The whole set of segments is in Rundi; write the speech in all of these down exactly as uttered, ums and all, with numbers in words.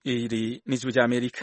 Iri ni ijwi ry'Amerika.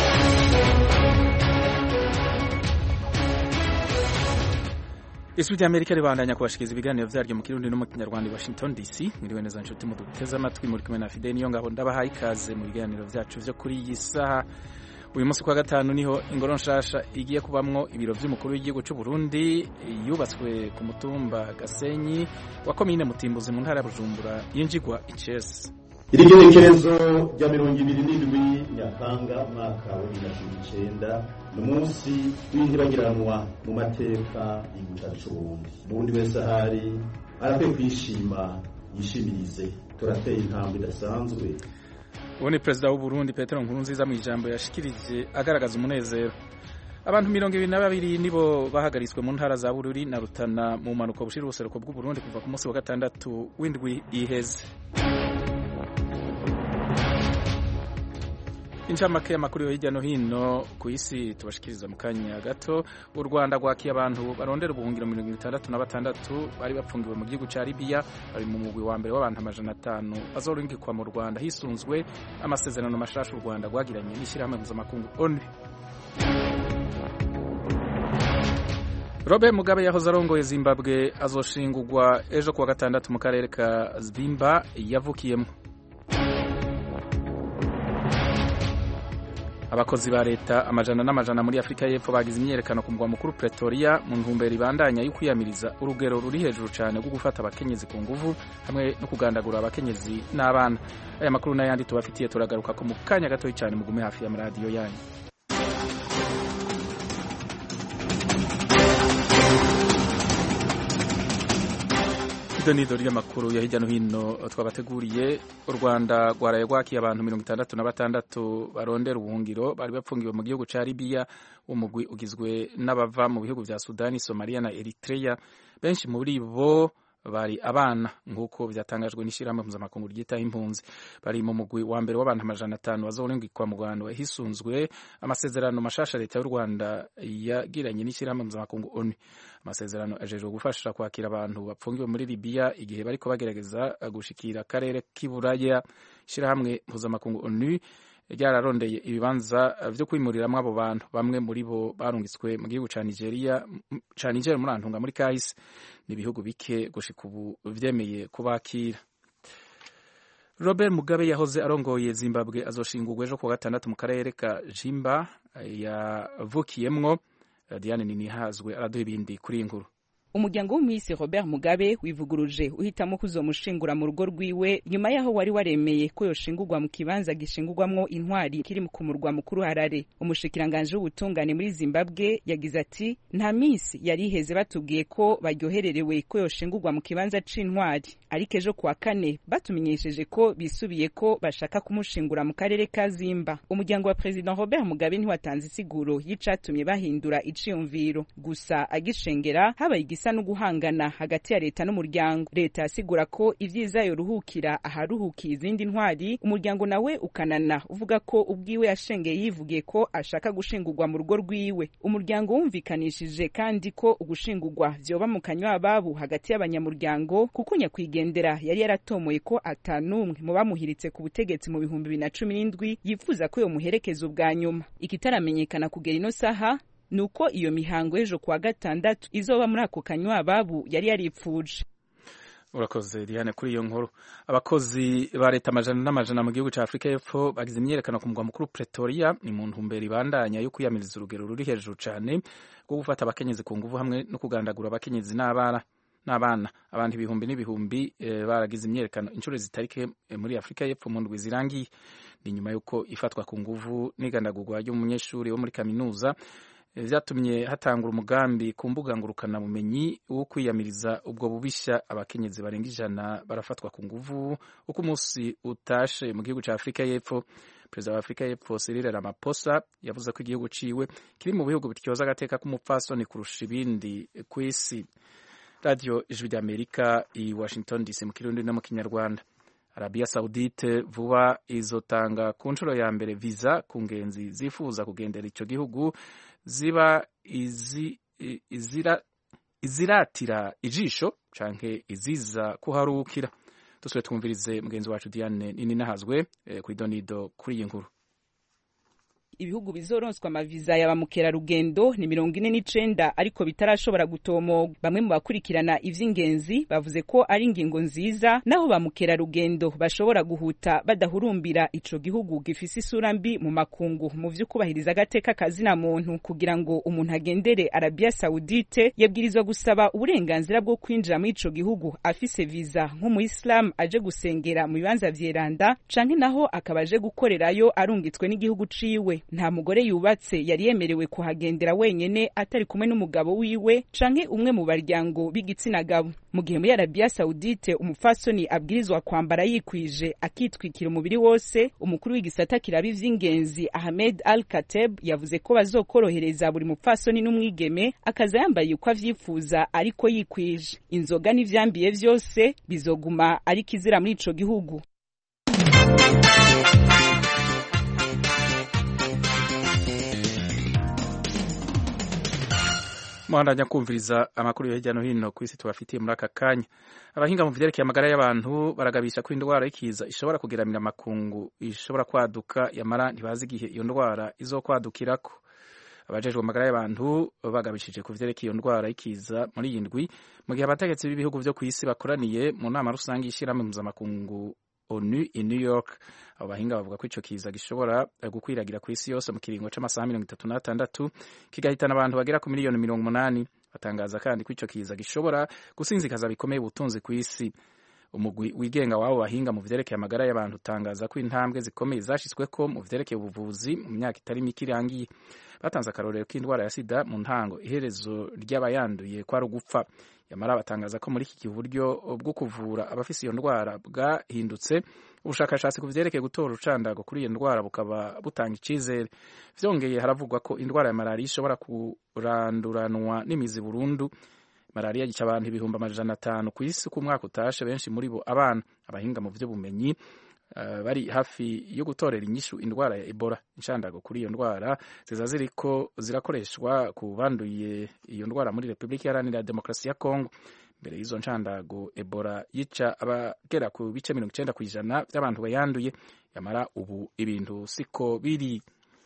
Ijwi ry'Amerika ribandanya kubashikiriza ibiganiro vyaryo mu Kirundi no mu Kinyarwanda i Washington D C. Mwiriwe neza nshuti mu duteze amatwi muri kumwe na Fidel niyo ngabo ndabahaye ikaze mu biganiro vyacu vyo kuri iyi saha. Uyu munsi kwa gatanu niho ingoro nshasha igiye kubamwo ibiro vy'umukuru w'igihugu c'u Burundi yubatswe ku mutumba Gasenyi wa komine Mutimbuzi mu ntara ya Bujumbura yinjigwa Icese. Iri gerekerezo rya mirongo ibiri n'indwi Nyakanga umwaka wa bibiri na cumi n'icenda n'umunsi w'intibagiranwa mu mateka y'igihugu c'u Burundi. Burundi wese ahari arakwiye kwishima yishimirize turateye intambwe idasanzwe. Uwo ni Perezida w'u Burundi Petero Nkurunziza mu ijambo yashikirije agaragaza umunezero. Abantu mirongo ibiri na babiri nibo bahagaritswe mu ntara za Bururi na Rutana mu manuko bushira ubuseruko bw'u Burundi kuva ku munsi wa gatandatu w'indwi iheze. Incamake y'amakuru yo hirya no hino ku isi tubashikiriza mu kanya gato. U Rwanda rwakiye abantu barondera ubuhungiro mirongo itandatu na batandatu bari bapfungiwe mu gihugu ca Libya, bari mu mugwi wa mbere w'abantu amajana atanu bazorungikwa mu Rwanda hisunzwe amasezerano mashasha u Rwanda rwagiranye n'ishirahamwe mpuzamakungu O N U. Robert Mugabe yahoze arongoye Zimbabwe azoshingurwa ejo kuwa gatandatu mu karere ka Zimba yavukiyemo. Abakozi ba leta amajana n'amajana muri Afrika y'Epfo bagize imyerekano ku mugwa mukuru Pretoria mu ntumbero ibandanya yo kwiyamiriza urugero ruri hejuru cyane rwo gufata abakenyezi ku nguvu hamwe no kugandagura abakenyezi n'abana. Aya makuru n'ayandi tubafitiye turagaruka ko mu kanya gato cyane mugume hafi ya radio yanyu. Idonido ry'amakuru ya hirya no hino twabateguriye. U Rwanda rwaraye rwakiye abantu mirongo itandatu na batandatu barondera ubuhungiro bari bapfungiwe mu gihugu ca Libya. Umugwi ugizwe n'abava mu bihugu vya Sudani, Somalia na Eritrea. Benshi muri bo bari abana nk'uko vyatangajwe n'ishirahamwe mpuzamakungu ryitaho impunzi. Bari mu mugwi wa mbere w'abantu amajana atanu bazorungikwa mu Rwanda hisunzwe amasezerano mashasha leta y'u Rwanda yagiranye n'ishirahamwe mpuzamakungu O N U. Amasezerano ajejwe gufasha kwakira abantu bapfungiwe muri Libya igihe bariko bagerageza gushikira akarere k'Iburaya. Ishirahamwe mpuzamakungu O N U ryararondeye ibibanza vyo kwimuriramwo abo bantu. Bamwe muri bo barungitswe mu gihugu ca Nigeria ca Niger muri Antunga muri kahise. Ni ibihugu bike gushika ubu vyemeye kubakira. Robert Mugabe yahoze arongoye Zimbabwe azoshingurwa ejo kuwa gatandatu mu karere ka Jimba yavukiyemwo. Diane Ninihazwe araduha ibindi kuri inkuru. Umuryango w'umwisi Robert Mugabe wivuguruje uhitamo kuzomushingura mu rugo rwiwe nyuma yaho wari waremeye ko yoshingurwa mu kibanza gishingurwamwo intwari kiri ku murwa mukuru Harare. Umushikiranganje w'ubutungane muri Zimbabwe yagize ati nta misi yari iheze batubwiye ko baryohererewe ko yoshingurwa mu kibanza c'intwari, ariko ejo kuwa kane batumenyesheje ko bisubiye ko bashaka kumushingura mu karere ka Zimba. Umuryango wa President Robert Mugabe ntiwatanze isiguro y'icatumye bahindura iciyumviro, gusa agishengera habaye igisa no guhangana hagati ya leta n'umuryango. Leta yasigura ko ivyiza yoruhukira aharuhukiye izindi ntwari, umuryango nawe ukanana uvuga ko ubwiwe yashengeye yivugiye ko ashaka gushingurwa mu rugo rwiwe. Umuryango wumvikanishije kandi ko ugushingurwa vyoba mu kanywa ababu hagati y'abanyamuryango, kuko nyakwigendera yari yaratomoye ko atanumwe mu bamuhiritse ku butegetsi mu bihumbi bibiri na cumi n'indwi yifuza ko yomuherekeza ubwa nyuma. Ikitaramenyekana kugera ino saha nuko iyo mihango ejo kuwa gatandatu izoba muri ako kanywa ababu yari yaripfuje. Urakoze Diane kuri iyo nkuru. Abakozi ba leta amajana n'amajana mu gihugu ca Afrika y'Epfo bagize imyerekano ku mugwa mukuru Pretoria ni mu ntumbero ibandanya yo kwiyamiriza urugero ruri hejuru cane rwo gufata abakenyezi ku nguvu hamwe no kugandagura abakenyezi n'abana n'abana. Abantu ibihumbi n'ibihumbi e, baragize imyerekano incuro zitarike e, muri Afrika y'Epfo mu ndwi zirangiye. Ni nyuma yuko ifatwa ku nguvu n'igandagurwa ry'umunyeshuri wo muri kaminuza vyatumye hatangura umugambi ku mbuga ngurukana bumenyi wo kwiyamiriza ubwo bubisha. Abakenyezi barenga ijana barafatwa ku nguvu uko umunsi utashe mu gihugu ca Afrika y'Epfo. Perezida wa Afrika y'Epfo Cyril Ramaphosa yavuze ko igihugu ciwe kiri mu bihugu bityoza agateka k'umupfasoni kurusha ibindi kw'isi. Radio Ijwi ry'Amerika i Washington D C mu Kirundi no mu Kinyarwanda. Arabia Saudite vuba izotanga ku nshuro ya mbere visa ku ngenzi zifuza kugendera ico gihugu ziba izi, izira, iziratira ijisho canke iziza kuharukira. Tusubire twumvirize mugenzi wacu Diane Ninihazwe eh, kuri donido kuri iyi nkuru. ibihugu bizoronswa amaviza ya bamukerarugendo ni mirongo ine n'icenda ariko bitarashobora gutomogwa. Bamwe mu bakurikirana ivy'ingenzi bavuze ko ari ingingo nziza, naho bamukerarugendo bashobora guhuta badahurumbira ico gihugu gifise isura mbi mu makungu mu vy'ukubahiriza agateka kazina muntu. Kugira ngo umuntu agendere Arabia Saudite yabwirizwa gusaba uburenganzira bwo kwinjira muri ico gihugu afise viza nk'umuyisilamu aje gusengera mu bibanza vyeranda, canke naho akaba aje gukorerayo arungitswe n'igihugu ciwe. Nta mugore yubatse yari yemerewe kuhagendera wenyene atari kumwe n'umugabo wiwe canke umwe mu baryango b'igitsina gabo. Mu gihe muri Arabia Saudite umufasoni abwirizwa kwambara yikwije akitwikira umubiri wose, umukuru w'igisata kiraba ivy'ingenzi Ahmed Al-Kateb yavuze ko bazokorohereza buri mupfasoni n'umwigeme akaza yambaye uko avyifuza ariko yikwije. Inzoga n'ivyambiye vyose bizoguma ari kizira muri ico gihugu. Muhandanya kumviriza amakuru yo hirya no hino ku isi tubafitiye muri aka kanya. Abahinga mu vyerekeye amagara y'abantu baragabisha ko indwara y'ikiza ishobora kugeramira amakungu, ishobora kwaduka, yamara ntibazi igihe iyo ndwara izokwadukirako. Abajejwe amagara y'abantu bagabishije ku vyerekeye iyo ndwara y'ikiza muri iyi ndwi, mu gihe abategetsi b'ibihugu vyo kw'isi bakoraniye mu nama rusange y'ishirahamwe mpuzamakungu ONU i New York. Abo bahinga bavuga ko ico kiza gishobora gukwiragira ku isi yose mu kiringo c'amasaha mirongo itatu n'atandatu kigahitana abantu bagera ku miliyoni mirongo umunani. Batangaza kandi ko ico kiza gishobora gusinzikaza bikomeye ubutunzi ku isi. Umugwi wigenga wabo bahinga mu vyerekeye amagara y'abantu utangaza ko intambwe zikomeye zashitsweko mu vyerekeye ubuvuzi mu myaka itari mike irangiye. Batanze akarorero k'indwara ya sida mu ntango, iherezo ry'abayanduye kwari ugupfa. Yamara batangaza ko muri iki buryo bwo kuvura abafise iyo ndwara bwahindutse. Ubushakashatsi ku vyerekeye gutora urucandago kuri iyo ndwara bukaba butanga icizere. Vyongeye haravugwa ko indwara ya malaria ishobora kuranduranwa n'imizi burundu. Malaria yica abantu ibihumbi amajana atanu ku isi ku mwaka utashe, benshi muri bo abana. Abahinga mu vy'ubumenyi uh, bari hafi yo gutorera inyishu indwara ya Ebola. Inshandago kuri iyo ndwara ziza ziriko zirakoreshwa ku banduye iyo ndwara muri Republika Iharanira Demokarasi ya Kongo. Mbere y'izo nshandago Ebola yica abagera ku bice mirongo icenda kw'ijana by'abantu bayanduye. Yamara ubu ibintu siko biri.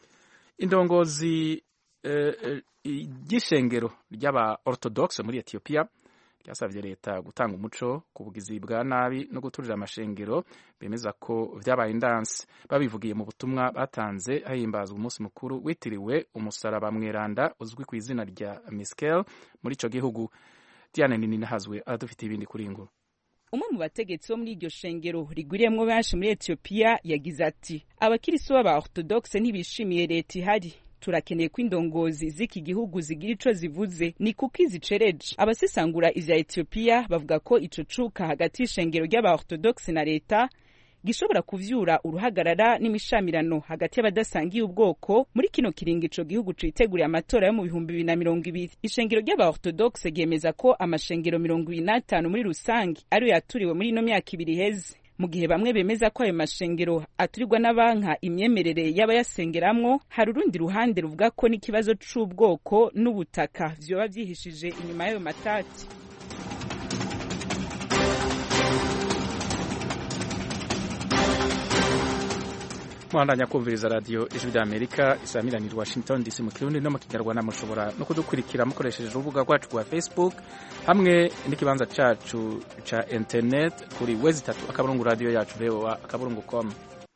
Indongozi ry'ishengero ry'aba Orthodox muri Ethiopia ryasavye leta gutanga umuco ku bugizi bwa nabi no guturira amashengero bemeza ko vyabaye indanse. Babivugiye mu butumwa batanze hahimbazwa umunsi mukuru witiriwe umusaraba mweranda uzwi ku izina rya Miskel muri ico gihugu. Diane Nini nahazwe adufite ibindi kuri inguru. Umwe mu bategetsi bo muri iryo shengero rigwiriyemwo benshi muri Ethiopia yagize ati abakiristo b'aba Orthodox ntibishimiye leta ihari. Turakeneye ko indongozi z'iki gihugu zigira ico zivuze, ni kuko izicereje. Abasesangura ivya Ethiopia bavuga ko ico cuka hagati y'ishengero ry'aba Orthodox na leta gishobora kuvyura uruhagarara n'imishamirano hagati y'abadasangiye ubwoko muri kino kiringo ico gihugu citeguriye amatora yo mu bihumbi bibiri na mirongo ibiri. Ishengero ry'aba Orthodox ryemeza ko amashengero mirongo ibiri n'atanu muri rusangi ariyo yaturiwe muri ino myaka ibiri heze, mu gihe bamwe bemeza ko ayo mashengero aturirwa n'abanka imyemerere y'abayasengeramwo. Hari urundi ruhande ruvuga ko n'ikibazo c'ubwoko n'ubutaka vyoba vyihishije inyuma y'ayo matati. Mwandanya kumviriza radio Ijwi ry'Amerika isamirani Washington D C mu Kirundi no mu Kinyarwanda. Mushobora no kudukurikira mukoresheje urubuga rwacu rwa Facebook hamwe n'ikibanza cacu ca internet kuri wezi tatu akaburungu radio yacu V O A akaburungu com.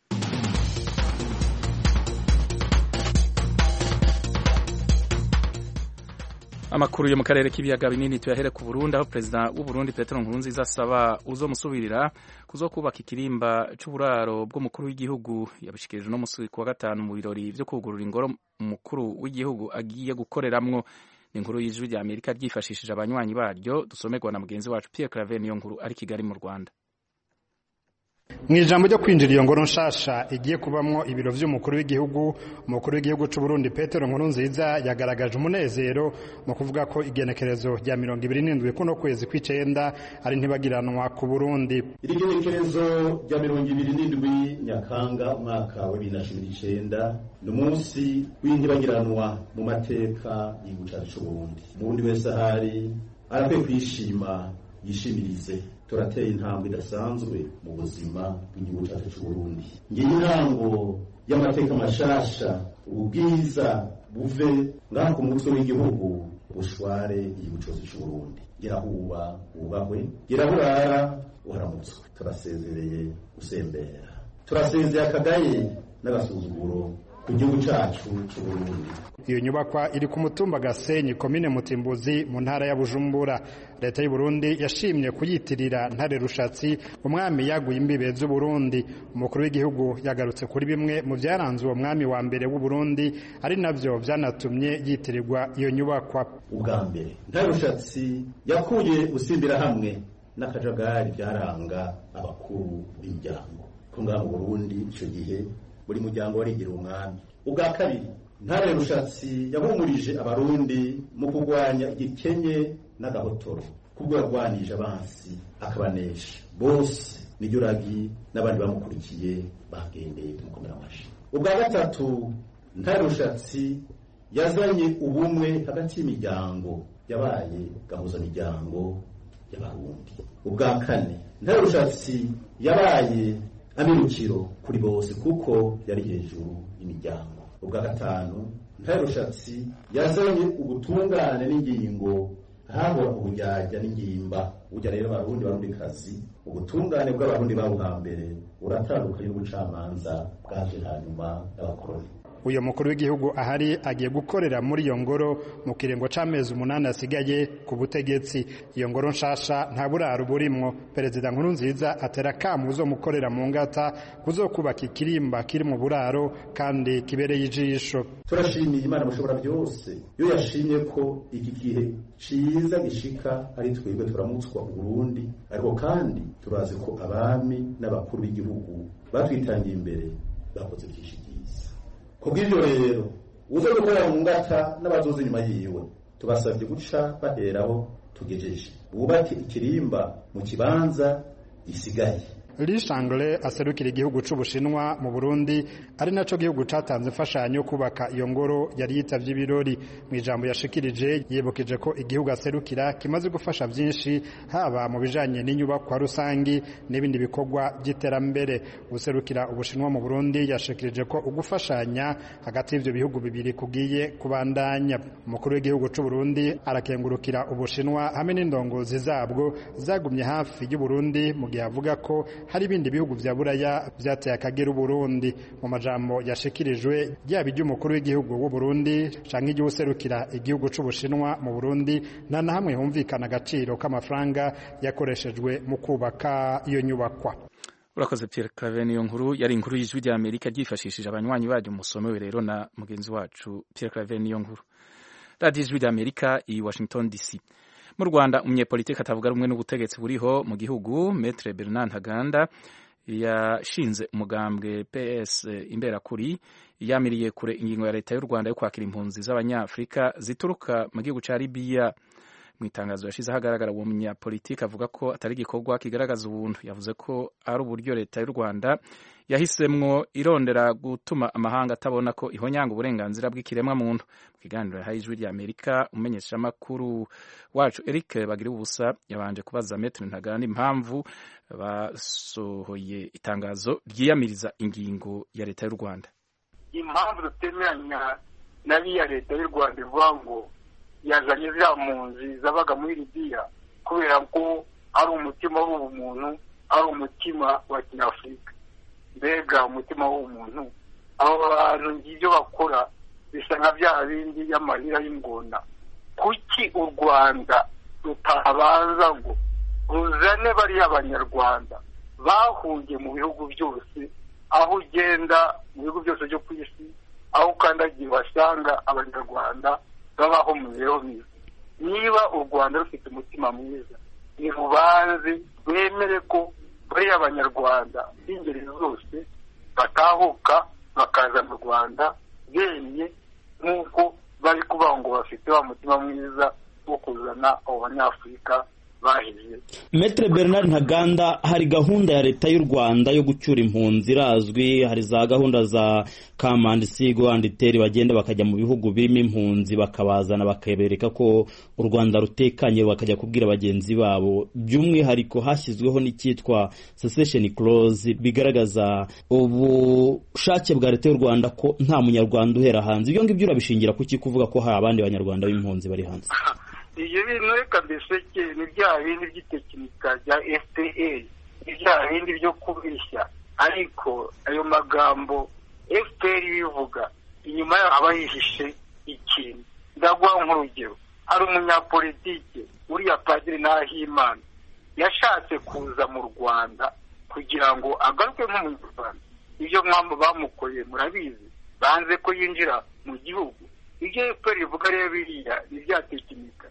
Amakuru yo mu karere k'ibiyaga binini tuyahere ku Burundi, aho Perezida w'u Burundi Petero Nkurunziza asaba uzomusubirira kuzokubaka ikirimba c'uburaro bw'umukuru w'igihugu. Yabishikirije no musi ku wa gatanu mu birori vyo kugurura ingoro umukuru w'igihugu agiye gukoreramwo. Ni inkuru y'Ijwi ry'Amerika ryifashishije abanywanyi baryo, dusomerwa na mugenzi wacu Pierre Claver niyo nkuru ari Kigali mu Rwanda. Mwijambo ryo kwinjira iyo ngoro nshasha igiye kubamwo ibiro vy'umukuru w'igihugu, umukuru w'igihugu c'u Burundi Petero Nkurunziza yagaragaje umunezero mu kuvuga ko igenekerezo rya mirongo ibiri n'indwi kuno kwezi kw'icenda ari ntibagiranwa ku Burundi. Iri genekerezo rya mirongo ibiri n'indwi Nyakanga umwaka wa bibiri na cumi n'icenda ni umunsi w'intibagiranwa mu mateka y'igihugu cacu c'u Burundi. Umurundi wese ahari arakwiye kwishima, yishimirize. turateye intambwe idasanzwe mu buzima bw'igihugu cyacu cy'u Burundi. Ngiye intango y'amateka mashasha, ubwiza buve ngaho ku mutwe w'igihugu bushware igihugu cyose cy'u Burundi. Girahuba ubahwe, girahurara uharamutswe. Turasezereye usembera, turasezeye akagaye n'agasuzuguro ku gihugu cyacu cy'u Burundi. Iyo nyubakwa iri ku mutumba Gasenyi, komine Mutimbuzi, mu ntara ya Bujumbura. Leta y'u Burundi yashimye kuyitirira Ntare Rushatsi, umwami yaguye imbibe z'u Burundi. Umukuru w'igihugu yagarutse kuri bimwe mu byaranze uwo mwami wa mbere w'u Burundi, ari navyo vyanatumye yitirirwa iyo nyubakwa. Ubwa mbere Ntare Rushatsi yakuye usimbira hamwe n'akajagari byaranga abakuru b'imiryango ko ngaha mu Burundi ico gihe buri muryango warigira umwami. Ubwa kabiri Ntare Rushatsi yahumurije abarundi mu kurwanya igikenye n'agahotoro, kubwo yarwanije abansi akabanesha bose. Niryo ragi n'abandi bamukurikiye bagendeye kumukomera amashi. Ubwa gatatu Ntare Rushatsi yazanye ubumwe hagati y'imiryango, yabaye gahuza miryango y'abarundi. Ubwa kane Ntare Rushatsi yabaye amirukiro kuri bose kuko yari hejuru y'imiryango. Ubwa gatanu Ntare Rushatsi yazanye ubutungane n'ingingo, habura ubujyajya n'ingimba. Ujya rero abarundi barundikazi, ubutungane bw'abarundi babo hambere uratandukanye n'ubucamanza bwaje hanyuma y'abakoroni. Uyo mukuru w'igihugu ahari agiye gukorera muri iyo ngoro mu kirengo c'amezi umunani asigaye ku butegetsi. Iyo ngoro nshasha nta buraro burimwo. Perezida Nkurunziza atera kamu zo mukorera mu ngata kuzokubaka ikirimba kiri mu buraro kandi kibereye ijisho. Turashimiye Imana mushobora byose yo yashimye ko iki gihe ciza gishika ari twebwe turamutswa u Burundi, ariko kandi turazi ko abami n'abakuru b'igihugu batwitangiye imbere bakoze byinshi byiza. Kubw'ibyo rero uza gukorera mu ngata n'abazoza inyuma yiwe tubasabye guca baheraho tugejeje, bubake ikirimba mu kibanza gisigaye. Li Shangle aserukira igihugu c'Ubushinwa mu Burundi, ari naco gihugu catanze imfashanyo kubaka iyo ngoro yari yitavye ibirori. Mu ijambo yashikirije yibukije ko igihugu aserukira kimaze gufasha byinshi, haba mu bijanye n'inyubakwa rusangi n'ibindi bikorwa by'iterambere. Userukira Ubushinwa mu Burundi yashikirije ko ugufashanya hagati y'ivyo bihugu bibiri kugiye kubandanya. Umukuru w'igihugu c'u Burundi arakengurukira Ubushinwa hamwe n'indongozi zabwo zagumye hafi y'u Burundi mu gihe avuga ko hari ibindi bihugu vya Buraya vyateye akagera u Burundi. Mu majambo yashikirijwe yaba iby'umukuru w'igihugu w'u Burundi canke iby'userukira igihugu c'Ubushinwa mu Burundi, nta na hamwe humvikana agaciro k'amafaranga yakoreshejwe mu kubaka iyo nyubakwa. Urakoze Pierre Claver. Niyo nkuru yari inkuru y'ijwi rya Amerika ryifashishije abanywanyi baryo musomewe rero na mugenzi wacu Pierre Claver. Niyo nkuru Radio Ijwi rya Amerika i Washington D C. Mu Rwanda umunyepolitiki atavuga rumwe n'ubutegetsi buriho mu gihugu Maître Bernard Ntaganda yashinze umugambwe P S Imberakuri yamiriye kure ingingo ya leta y'u Rwanda yo kwakira impunzi z'abanyafrika zituruka mu gihugu ca Libya. Mu itangazo yashize ahagaragara uwo munyapolitiki avuga ko atari igikorwa kigaragaza ubuntu. Yavuze ko ari uburyo leta y'u Rwanda yahisemwo irondera gutuma amahanga atabona ko ihonyanga uburenganzira bw'ikiremwa muntu. Mu kiganiro yahaye ijwi rya Amerika, umumenyesha makuru wacu Eric Bagira ubusa yabanje kubaza Maître Ntaganda impamvu basohoye itangazo ryiyamiriza ingingo ya leta y'u Rwanda. Impamvu tutemeranya n'abiya leta y'u Rwanda ivuga ngo yazanye za mpunzi zabaga muri Libya kubera ko ari umutima w'umuntu, ari umutima wa Kinyafrika. Mbega umutima w'umuntu, abo bantu ngibyo bakora bisa nka bya bindi y'amarira y'ingona. Kuki u Rwanda rutabanza ngo ruzane bariya abanyarwanda bahungiye mu bihugu byose, aho ugenda mu bihugu byose byo ku isi, aho ukandagiye wasanga abanyarwanda babaho mu mibereho myiza. Niba u Rwanda rufite umutima mwiza, ni rubanze rwemere ko bariya abanyarwanda b'ingeri zose batahuka bakaza mu Rwanda bemye, nk'uko bari kuvuga ngo bafite wa mutima mwiza wo kuzana abo banyafurika bahize. Maître Bernard Ntaganda, hari gahunda ya leta y'u Rwanda yo gucyura impunzi irazwi, hari za gahunda za Kamandi Sigo Anditeri bagenda bakajya mu bihugu birimo impunzi bakabazana bakabereka ko u Rwanda rutekanye, bakajya kubwira bagenzi babo. By'umwihariko hashyizweho n'icyitwa cessation clause bigaragaza ubushake bwa leta y'u Rwanda ko nta munyarwanda uhera hanze. Ibyo ngibyo urabishingira kuki kuvuga ko hari abandi banyarwanda b'impunzi bari hanze? Iyo bintu reka mbeseke ni bya bindi by'itekinika bya F P A, ni bya bindi byo kubeshya, ariko ayo magambo F P R bivuga inyuma yaho haba hihishe ikintu. Ndaguha nk'urugero, hari umunyapolitike uriya Padiri Nahimana yashatse kuza mu Rwanda kugira ngo agaruke nk'umunyarwanda. Ibyo mwambo bamukoye murabizi, banze ko yinjira mu gihugu. Ibyo F P R bivuga rero biriya ni bya tekinika.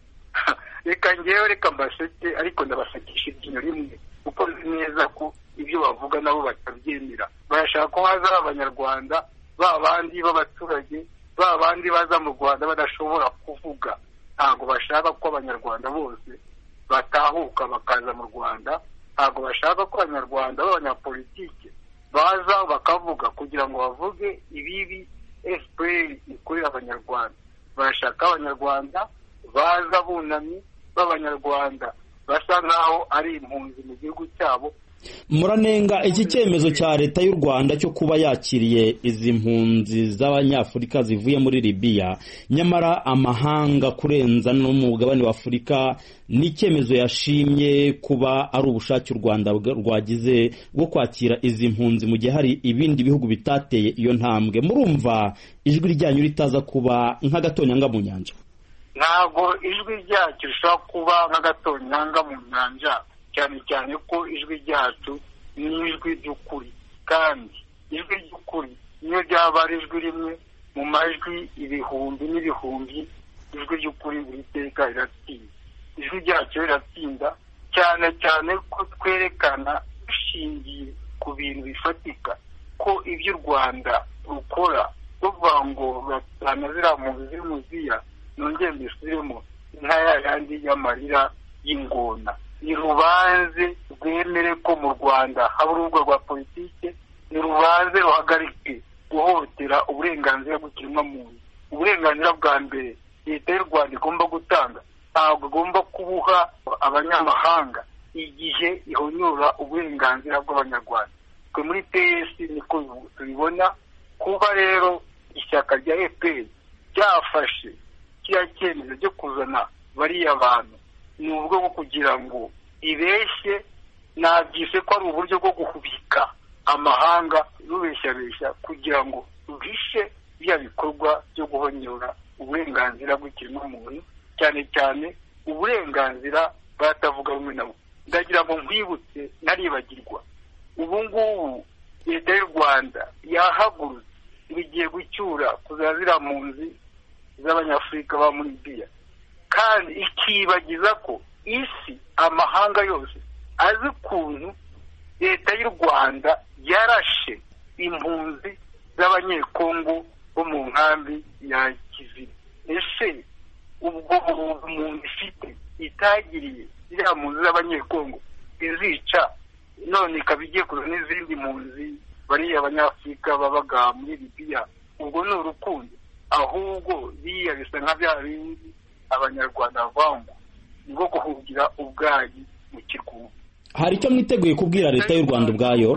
Reka ngewe reka mbaseke, ariko ndabasakisha iryinyo rimwe kuko nzi neza ko ibyo bavuga nabo batabyemera. Barashaka ko haza abanyarwanda ba bandi b'abaturage, ba bandi baza mu Rwanda badashobora kuvuga. Ntabwo bashaka ko abanyarwanda bose batahuka bakaza mu Rwanda. Ntabwo bashaka ko abanyarwanda b'abanyapolitike baza bakavuga kugira ngo bavuge ibibi F P R ikorera abanyarwanda. Barashaka abanyarwanda baza bunamye b'abanyarwanda basa nkaho ari impunzi mu gihugu cyabo. Muranenga iki cyemezo cya leta y'u Rwanda cyo kuba yakiriye izi mpunzi z'abanyafurika zivuye muri Libya, nyamara amahanga kurenza no mu mugabane wa Afurika ni icyemezo yashimye kuba ari ubushake u Rwanda rwagize bwo kwakira izi mpunzi mu gihe hari ibindi bihugu bitateye iyo ntambwe. Murumva ijwi ryanyu ritaza kuba nk'agatonyanga mu nyanja? Ntabwo ijwi ryacu rishobora kuba nk'agatonyanga mu nyanja, cyane cyane ko ijwi ryacu ni ijwi ry'ukuri, kandi ijwi ry'ukuri niyo ryaba ari ijwi rimwe mu majwi ibihumbi n'ibihumbi. Ijwi ry'ukuri buri teka riratsinda. Ijwi ryacu riratsinda cyane cyane ko twerekana dushingiye ku bintu bifatika ko ibyo u Rwanda rukora ruvuga ngo batana ziriya mpunzi ziri mu ziya nongeye mbisubiremo nka ya yandi y'amarira y'ingona. Ni rubanze rwemere ko mu Rwanda haba urubuga rwa politike, ni rubanze ruhagarike guhohotera uburenganzira bw'ikiremwamuntu. Uburenganzira bwa mbere leta y'u Rwanda igomba gutanga, ntabwo igomba kubuha abanyamahanga igihe ihonyora uburenganzira bw'abanyarwanda. Twe muri P S niko tubibona. Kuba rero ishyaka rya F P R ryafashe kiriya cyemezo cyo kuzana bariya bantu, ni uburyo bwo kugira ngo ibeshye, nabyise ko ari uburyo bwo guhubika amahanga rubeshyabeshya kugira ngo ruhishe bya bikorwa byo guhonyora uburenganzira bw'ikiremwamuntu, cyane cyane uburenganzira batavuga rumwe nabo. Ndagira ngo nkwibutse ntaribagirwa, ubu ngubu leta y'u Rwanda yahagurutse bigiye gucyura kuzazira mpunzi z'abanyafurika ba muri Libya, kandi ikibagiza ko isi amahanga yose azi ukuntu leta y'u Rwanda yarashe impunzi z'abanyekongo bo mu nkambi ya Kizira. Ese ubwo umuntu ifite itagiriye ziriya mpunzi z'abanyekongo izica, none ikaba igiye kuza n'izindi mpunzi bariya abanyafurika babaga muri Libya? Ubwo ni urukundo? Ahubwo biriya bisa nka bya bindi abanyarwanda bavangwa ngo guhugira ubwayi mu kirwumva. Hari icyo mwiteguye kubwira leta y'u Rwanda ubwayo?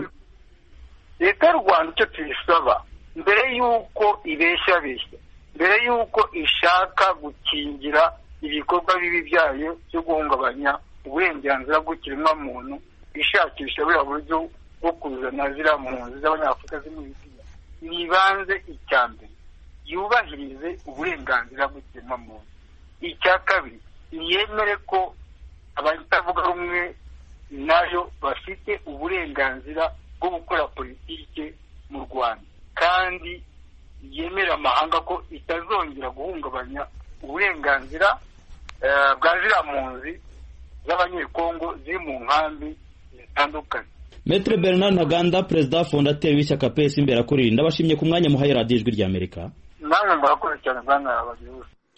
Leta y'u Rwanda icyo tuyisaba, mbere y'uko ibeshya beshya, mbere y'uko ishaka gukingira ibikorwa bibi byayo byo guhungabanya uburenganzira bw'ikiremwamuntu, ishakisha buriya buryo bwo kuzana ziriya mpunzi z'abanyafurika ziri muri Libya, nibanze icya mbere yubahirize uburenganzira bw'ikiremwamuntu. Icya kabiri, niyemere ko abatavuga rumwe nayo bafite uburenganzira bwo gukora politike mu Rwanda, kandi yemera amahanga ko itazongera guhungabanya uburenganzira bwa ziriya mpunzi z'abanyekongo ziri mu nkambi zitandukanye. Maître Bernard Ntaganda, perezida fondateri w'ishyaka P S Imberakuri, ndabashimye ku mwanya muhaye radiyo Ijwi ry'Amerika. Namwe murakoze cyane bwana abagihugu.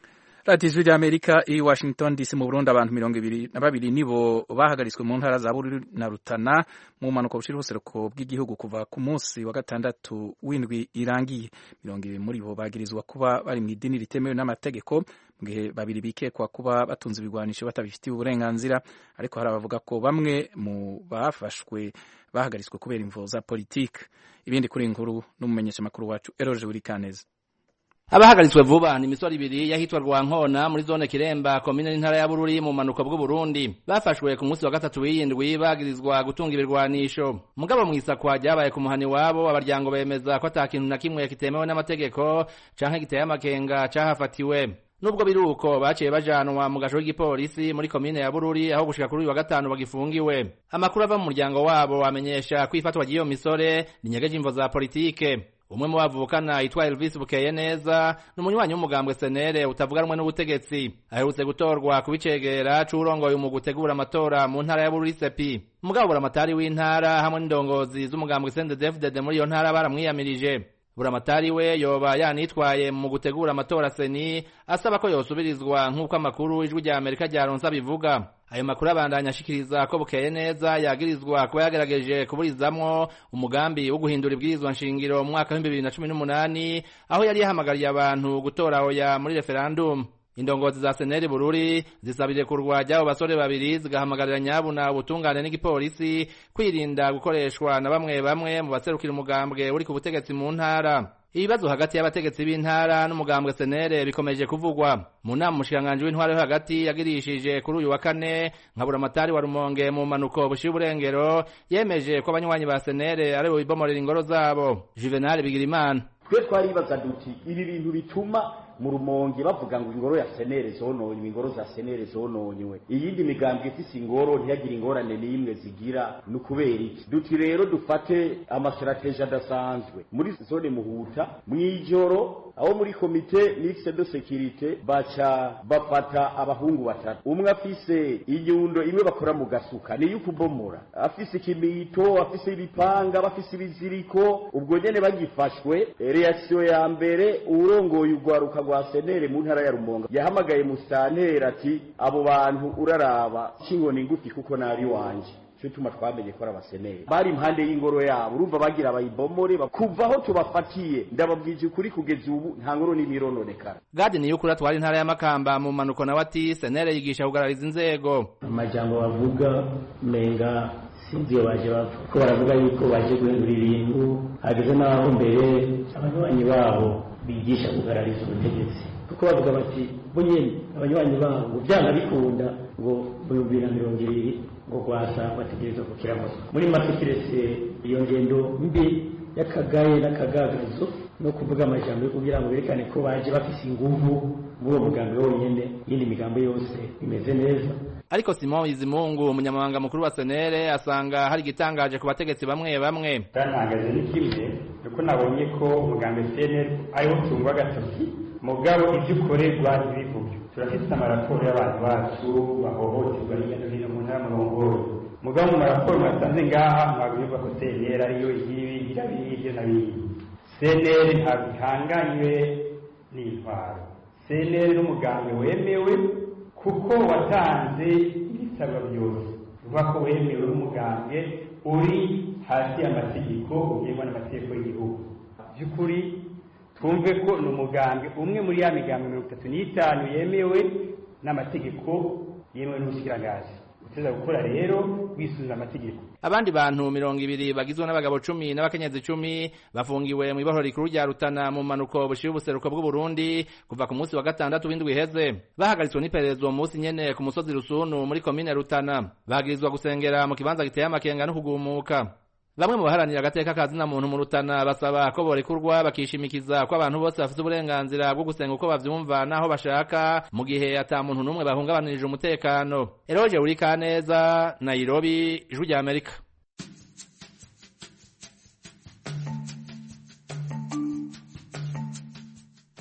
radiyo ijwi ry'amerika i washington dc mu burundi abantu mirongo ibiri na babiri nibo bahagaritswe mu ntara za bururi na rutana mu mpanuka bushira ubuseruko bw'igihugu kuva ku munsi wa gatandatu w'indwi irangiye. mirongo ibiri muri bo bagirizwa kuba bari mu idini ritemewe n'amategeko, mu gihe babiri bikekwa kuba batunze ibigwanisho batabifitiye uburenganzira, ariko hari abavuga ko bamwe mu bafashwe bahagaritswe kubera imvo za politike. Ibindi kuri inkuru n'umumenyeshamakuru wacu Eroje Urikaneza. Abahagaritswe vuba ni imisoro ibiri yahitwa Rwankona muri zone Kiremba komine n'intara ya Bururi mu manuko bw'u Burundi. Bafashwe ku munsi wa gatatu w'indwi bagirizwa gutunga ibirwanisho. Mugabo mu isakwa ryabaye ku muhani wabo, abaryango bemeza ko ata kintu na kimwe kitemewe n'amategeko canke giteye amakenga cahafatiwe. Nubwo biruko baciye bajanwa mu gasho k'igipolisi muri komine ya Bururi aho gushika kuri uyu wa gatanu bagifungiwe. Amakuru ava mu muryango wabo amenyesha ko ifatwa ry'iyo misore rinyegeje imvo za politike. Umwe mu bavukana yitwa Elvis Bukeye neza n'umunywanyi w'umugambwe Senere utavuganwe n'ubutegetsi, aherutse gutorwa kubicegera c'urongoye mu gutegura amatora mu ntara ya Bururi Sepi. Mugabo buramatari w'intara hamwe n'indongozi z'umugambwe C N D D F D D muri iyo ntara baramwiyamirije. Buramatari we yoba yanitwaye mu gutegura amatora Seni asaba ko yosubirizwa nk'uko amakuru ijwi rya Amerika ryaronsa bivuga. Ayo makuru abandanya ashikiriza ko Bukeye neza yagirizwa kuba yagerageje kuburizamwo umugambi wo guhindura ibwirizwa nshingiro mu mwaka wa bibiri na cumi n'umunani aho yari yahamagariye abantu gutora oya muri referendum. Indongozi za Seneri Bururi zisabire kurwa ryabo basore babiri zigahamagarira nyabuna ubutungane n'igipolisi kwirinda gukoreshwa na bamwe bamwe mu baserukira umugambwe uri ku butegetsi mu ntara. Ibibazo hagati y'abategetsi b'intara n'umugambwe Senere bikomeje kuvugwa. Mu nama umushikiranganji w'intwaro yo hagati yagirishije kuri uyu wa kane nka buramatari wa Rumonge mu manuko bushira uburengero yemeje ko abanywanyi ba Senere ari bo bibomorera ingoro zabo. Juvenal Bigirimana: twe twaribaza duti ibi bintu bituma mu Rumonge bavuga ngo ingoro ya Senere zononywe, ingoro za Senere zononywe, iyindi migambwe ifise ingoro ntiyagira ingorane n'imwe zigira, nukubera iki? Duti rero dufate amastrategie adasanzwe muri zone Muhuta mwijoro aho muri komite mixte de sécurité baca bafata abahungu batatu, umwe afise inyundo imwe bakora mu gasuka ni yukubomora, afise ikimito, afise ibipanga, bafise ibiziriko. Ubwo nyene bagifashwe, reaction ya mbere urongoye ugwaruka rwa Senere mu ntara ya Rumonge yahamagaye musantera ati abo bantu uraraba kingoni ngufi kuko nari wanje. Cyo tuma twamenye ko abasenere bari impande y'ingoro yabo, urumva bagira bayibomore kuvaho tubafatiye. Ndababwije ukuri kugeza ubu nta ngoro n'imirononekara. Gade ni yukura twari intara ya Makamba mu manuko na wati Senere yigisha kugarariza inzego. Amajambo bavuga menga sinziyo baje bavuga ko baravuga yuko baje guhindura ibintu, hageze naho mbere abanywanyi babo bigisha kugarariza ubutegetsi kuko bavuga bati bo nyene abanywanyi babo ngo byanga bikunda ngo mu bibiri na mirongo ibiri ngo gwasa bategereza kukiramo. Muri make kiretse iyo ngendo mbi yakagaye n'akagagazo no kuvuga amajambo yo kugira ngo berekane ko baje bafise inguvu muri umugambi wonyene, yindi migambo yose imeze neza. Ariko Simon Izimungu umunyamabanga mukuru wa Senere asanga hari gitangaje ku bategetsi bamwe bamwe. Tanagaje n'ikimwe kuko nabonye ko umugambi Senere ariho tungwa gatoki mugabo ibyukorerwa n'ibivugyo. Turafite amaraporo y'abantu bacu bahohoterwa hirya no hino mu ntara murongo. Mugabo mu maraporo masanze ngaha mwabwirirwa ko Senere ariyo igibi irabirije nabiye. Senere ntabihanganywe n'intwaro. Senere n'umugambi wemewe kuko watanze ibisabwa byose, uvuga ko wemewe n'umugambwe uri hasi y'amategeko ugengwa n'amategeko y'igihugu. By'ukuri twumve ko ni umugambwe umwe muri ya migambwe mirongo itatu n'itanu yemewe n'amategeko yemewe n'ubushikiranganje. Uteza gukora rero wisubiza amategeko. Abandi bantu mirongo ibiri bagizwe n'abagabo cumi n'abakenyezi cumi bafungiwe mu ibohoro rikuru rya Rutana mu manuko bushira ubuseruko bw'u Burundi kuva ku munsi wa gatandatu w'indwi iheze. Bahagaritswe n'iperereza mu munsi nyene ku musozi Rusunu muri komine Rutana. Bagirizwa gusengera mu kibanza giteye amakenga no kugumuka. Bamwe mu baharanira agateka kazina muntu mu Rutana basaba ko borekurwa bakishimikiza ko abantu bose bafite uburenganzira bwo gusenga uko bavyumva naho bashaka mu gihe ata muntu numwe bahungabanirije umutekano. Eroje Urikaneza, Nairobi, Ijwi rya Amerika.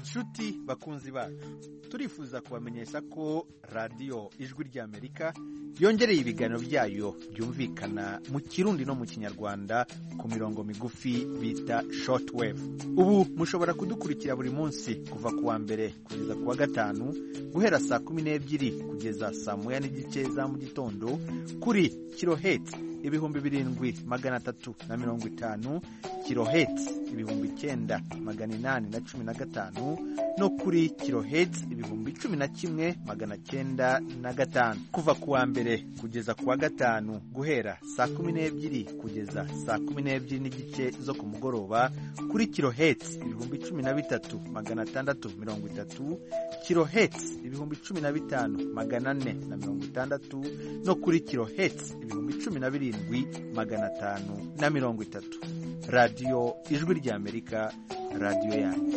bakunzi bacu turifuza kubamenyesha ko radiyo ijwi ry'Amerika yongereye ibiganiro byayo byumvikana mu kirundi no mu kinyarwanda ku mirongo migufi bita shortwave. Ubu mushobora kudukurikira buri munsi kuva ku wa mbere kugeza ku wa gatanu guhera saa kumi n'ebyiri kugeza saa moya n'igice za mu gitondo kuri kilohertz ibihumbi birindwi magana atatu na mirongo itanu, kilohertz ibihumbi icyenda magana inani na cumi na gatanu no kuri kilohertz ibihumbi cumi na kimwe magana cyenda na gatanu. Kuva ku wa mbere kugeza ku wa gatanu guhera saa kumi n'ebyiri kugeza saa kumi n'ebyiri n'igice zo ku mugoroba kuri kilohertz ibihumbi cumi na bitatu magana atandatu mirongo itatu, kilohertz ibihumbi cumi na bitanu magana ane na mirongo itandatu no kuri kilohertz ibihumbi cumi na birindwi magana atanu na mirongo itatu. Radio Ijwi ry'Amerika, radio yanyu.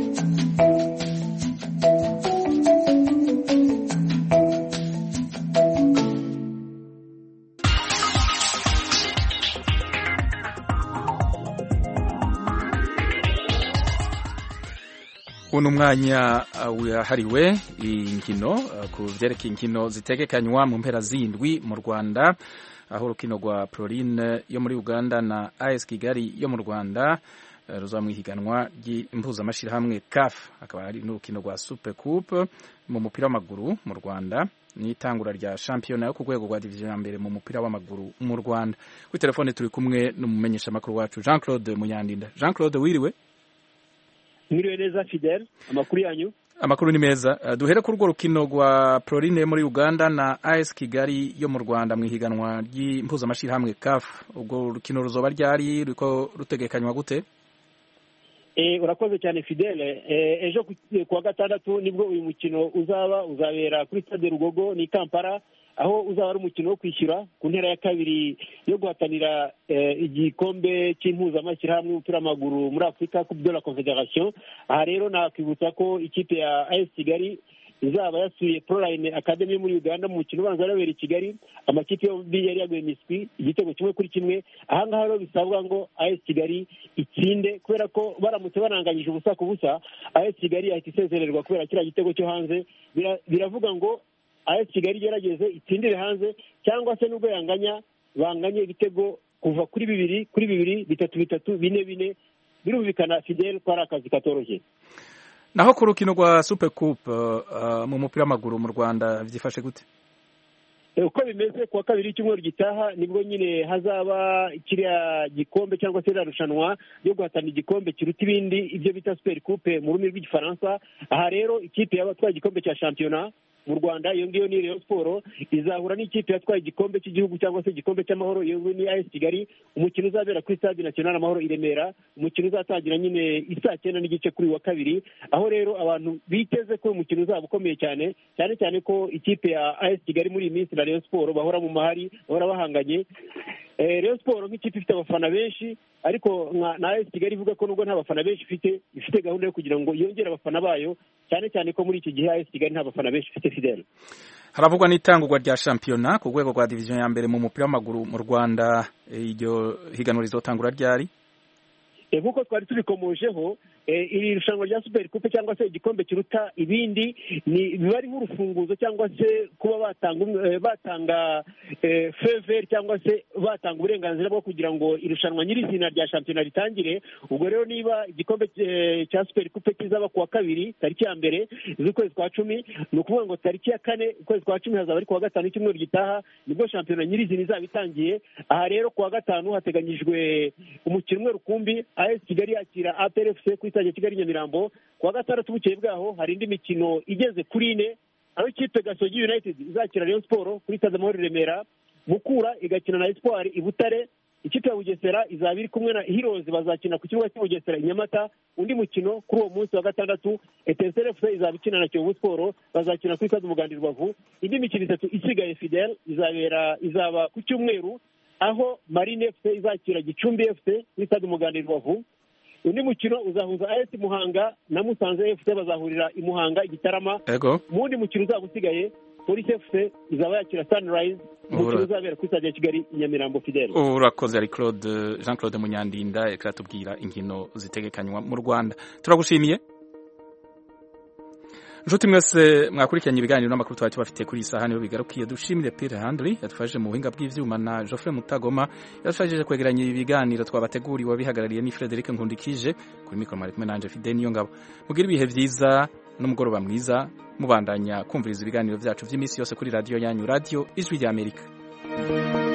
uno mwanya wahariwe inkino ku vyerekeye inkino zitegekanywa mu mpera zindwi mu Rwanda, aho urukino rwa Proline yo muri Uganda na A S Kigali yo mu Rwanda ruzamwihiganwa ry'impuzamashirahamwe C A F. Akaba ari n'urukino rwa Super Coupe mu mupira w'amaguru mu Rwanda, n'itangura rya shampiyona yo ku rwego rwa division ya mbere mu mupira w'amaguru mu Rwanda. Kuri telefone turi kumwe n'umumenyesha makuru wacu Jean Claude Munyandinda. Jean Claude, wiriwe? Mwiriwe neza Fidel, amakuru yanyu? Amakuru ni meza. Uh, duhere kuri urwo rukino rwa Proline muri Uganda na A S Kigali yo mu Rwanda mu ihiganwa ry'impuzamashirahamwe C A F. Ubwo rukino ruzoba ryari riko rutegekanywa gute? Eh, urakoze cyane Fidel. Eh, ejo ku wa gatandatu nibwo uyu mukino uzaba uzabera kuri Stade Rugogo ni Kampala, aho uzaba ari umukino wo kwishyura ku ntera ya kabiri yo guhatanira eh, igikombe cy'impuzamashyirahamwe y'umupira w'amaguru muri Afurika Coupe de la Confederation. Aha rero nakwibutsa ko ikipe ya A S Kigali izaba yasuye Proline Academy muri Uganda mu mukino ubanza arabera i Kigali. Amakipe yombi yari yaguye miswi igitego kimwe kuri kimwe. Aha ngaha rero bisabwa ngo A S Kigali itsinde, kubera ko baramutse bananganyije ubusa ku busa A S Kigali yahita isezererwa kubera kiriya gitego cyo hanze. Biravuga ngo A S Kigali gerageze itsindire hanze, cyangwa se nubwo yanganya banganye igitego kuva kuri bibiri kuri bibiri bitatu bitatu bine bine. Birumvikana Fidel ko ari akazi katoroshye. Naho ku rukino rwa Super Coupe uh, mu mupira w'amaguru mu Rwanda vyifashe gute? Uko bimeze kuwa kabiri cy'umweru gitaha nibwo nyine hazaba kiriya gikombe cyangwa se irarushanwa ryo guhatana igikombe kiruta ibindi, ibyo bita Super Coupe mu rurimi rw'igifaransa. Aha rero ikipe y'abatwaye igikombe cya shampiyona mu Rwanda iyo ngiyo ni Rayon Sport izahura n'ikipe yatwaye igikombe cy'igihugu cyangwa se igikombe cy'amahoro iyo ni A S Kigali. Umukino uzabera kuri Stade National Amahoro i Remera, umukino uzatangira nyine isaa cyenda n'igice kuri wa kabiri, aho rero abantu biteze ko umukino uzaba ukomeye cyane cyane cyane ko ikipe ya A S Kigali muri iyi minsi na Rayon Sport bahora mu mahari, bahora bahanganye. Eh, Rayon Sport nk'ikipe ifite abafana benshi, ariko na A S Kigali ivuga ko nubwo nta bafana benshi ifite ifite gahunda yo kugira ngo yongere abafana bayo, cyane cyane ko muri iki gihe A S Kigali nta bafana benshi ifite. Fidel, haravugwa n'itangurwa rya shampiyona ku rwego rwa division ya mbere mu mupira w'amaguru mu Rwanda. Iryo higanwa rizotangura ryari? Nk'uko twari tubikomojeho, iri rushanwa rya Super Coupe cyangwa se igikombe kiruta ibindi ni biba ari nk'urufunguzo cyangwa se kuba batanga batanga favor cyangwa se batanga uburenganzira bwo kugira ngo irushanwa nyirizina rya shampiyona ritangire. Ubwo rero niba igikombe cya Super Coupe kizaba kuwa kabiri tariki ya mbere z'ukwezi kwa cumi, ni ukuvuga ngo tariki ya kane ukwezi kwa cumi hazaba ari kuwa gatanu cy'umweru gitaha nibwo shampiyona nyirizina izaba itangiye. Aha rero kuwa gatanu hateganyijwe umukino umwe rukumbi, A S Kigali yakira A P R F C kuri Stade Kigali Nyamirambo. Kuwa gatandatu bukeye bwaho hari indi mikino igeze kuri ine, aho ikipe Gasogi United izakira Rayon Sport kuri Stade Amahoro Remera, Mukura igakina na Espoir i Butare, ikipe ya Bugesera izaba iri kumwe na Heroes bazakina ku kibuga cya Bugesera i Nyamata. Undi mukino kuri uwo munsi wa gatandatu Etincelle F C izaba ikina na Kiyovu Sport bazakina kuri Stade Umuganda i Rubavu. Indi mikino itatu isigaye Fidel izabera izaba ku cyumweru, aho Marine F C izakira Gicumbi F C kuri Stade Umuganda i Rubavu. Undi mukino uzahuza A S Muhanga na Musanze F C bazahurira i Muhanga i Gitarama. Mundi mukino uzaba usigaye Police F C izaba yakira Sunrise, umukino uzabera kuri Stade ya Kigali i Nyamirambo. Fidel, urakoze. ari Claude Jean Claude Munyandinda ekratubwira inkino zitegekanywa mu Rwanda. Turagushimiye. nshuti mwese mwakurikiranye ibiganiro n'amakuru twari tubafite kuri iyi saha niho bigarukiye. dushimire Pierre Handry yadufashije mu buhinga bw'ivyuma na Geoffrey Mutagoma yadufashije kwegeranya ibi biganiro twabateguriwe bihagarariye ni Frederic Nkundikije kuri mikoro mwari kumwe nanje Fidel Niyongabo. Mugira ibihe vyiza n'umugoroba mwiza mubandanya kumviriza ibiganiro vyacu vy'iminsi yose kuri radio yanyu Radio Ijwi rya Amerika.